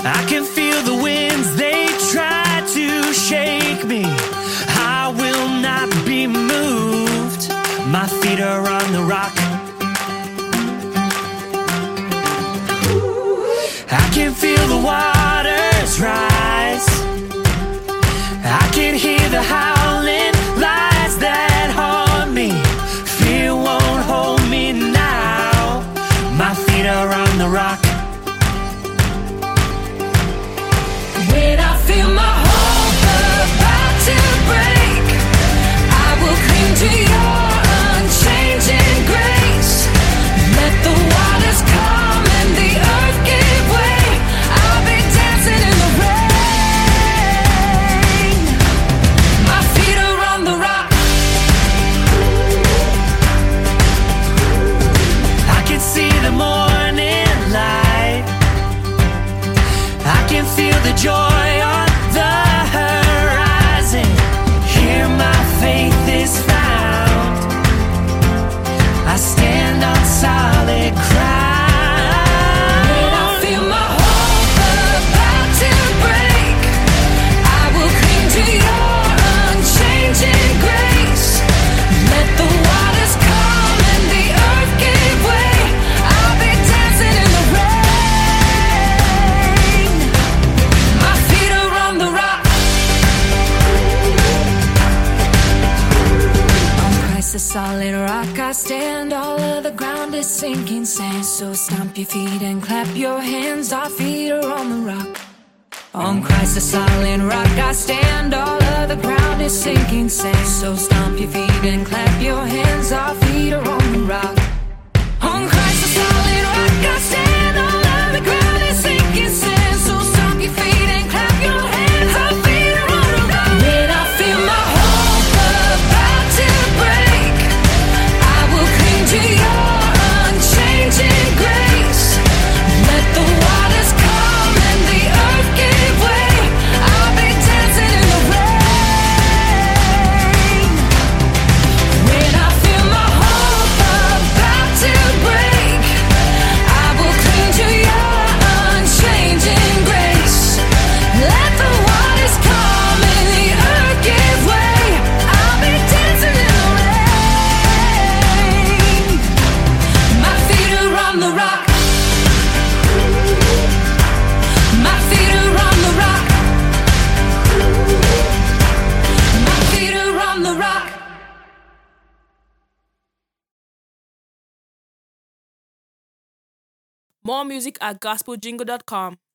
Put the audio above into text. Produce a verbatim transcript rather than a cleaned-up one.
I can feel the winds, they try to shake me. I will not be moved. My feet are on the rock. I can feel the waters rise. I can hear the howling lies that haunt me. Fear won't hold me now. My feet are on the rock. When I feel my hope about to break, I will cling to your unchanging grace. Let the waters come and the earth give way. I'll be dancing in the rain. My feet are on the rock. I can see the morning light. I can feel the joy on the horizon. Here my faith is found. I stand on solid ground. When I feel my hope about to break, I will cling to your unchanging grace. Let the waters come and the earth give way. I'll be dancing in the rain. My feet are on the rock. On Christ the solid rock I stand. All of the ground is sinking sand. So stomp your feet and clap your hands. Our feet are on the rock. On Christ the solid rock I stand. All of the ground is sinking sand. So stomp your feet and clap your hands. Our feet are on the rock. On Christ the solid rock I stand. All of the ground is sinking sand. So stomp your feet and clap your hands. Our feet are on the rock. When I feel my hope about to break, I will cling to your unchanging grace. Let the waters come and the earth give way. I'll be dancing in the rain. When I feel my hope about to break, I will cling to your unchanging grace. Let the waters come and the earth give way. I'll be dancing in the rain. My feet are on the rock. My feet are on the rock. My feet are on the rock. More music at gospel jingle dot com.